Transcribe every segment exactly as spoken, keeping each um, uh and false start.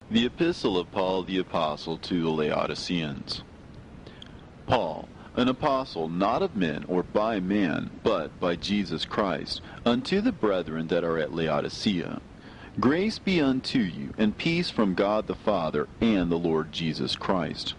The Epistle of Paul the Apostle to the Laodiceans. Paul, an apostle, not of men or by man, but by Jesus Christ, unto the brethren that are at Laodicea. Grace be unto you, and peace from God the Father and the Lord Jesus Christ.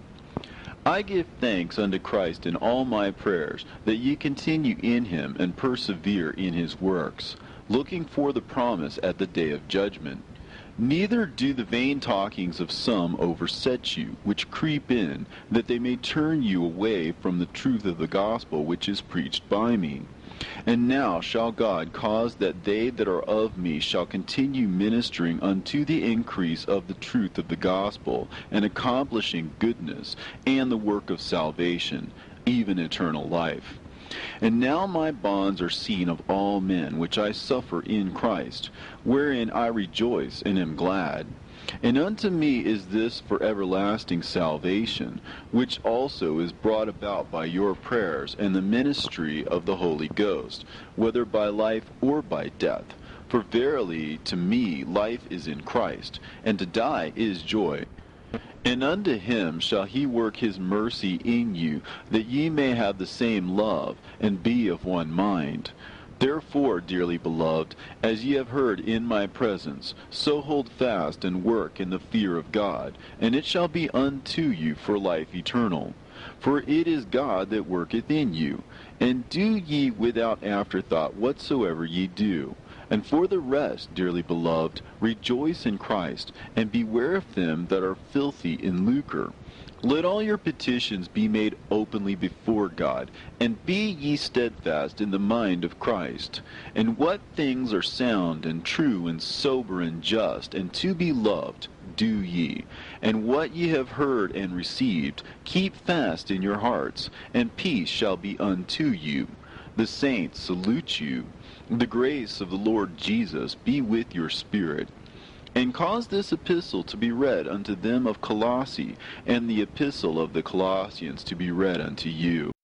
I give thanks unto Christ in all my prayers, that ye continue in him and persevere in his works, looking for the promise at the day of judgment. Neither do the vain talkings of some overset you, which creep in, that they may turn you away from the truth of the gospel which is preached by me. And now shall God cause that they that are of me shall continue ministering unto the increase of the truth of the gospel, and accomplishing goodness, and the work of salvation, even eternal life. And now my bonds are seen of all men, which I suffer in Christ, wherein I rejoice and am glad. And unto me is this for everlasting salvation, which also is brought about by your prayers and the ministry of the Holy Ghost, whether by life or by death. For verily to me life is in Christ, and to die is joy. And unto him shall he work his mercy in you, that ye may have the same love, and be of one mind. Therefore, dearly beloved, as ye have heard in my presence, so hold fast and work in the fear of God, and it shall be unto you for life eternal. For it is God that worketh in you, and do ye without afterthought whatsoever ye do. And for the rest, dearly beloved, rejoice in Christ, and beware of them that are filthy in lucre. Let all your petitions be made openly before God, and be ye steadfast in the mind of Christ. And what things are sound and true and sober and just, and to be loved, do ye. And what ye have heard and received, keep fast in your hearts, and peace shall be unto you. The saints salute you. The grace of the Lord Jesus be with your spirit. And cause this epistle to be read unto them of Colossae, and the epistle of the Colossians to be read unto you.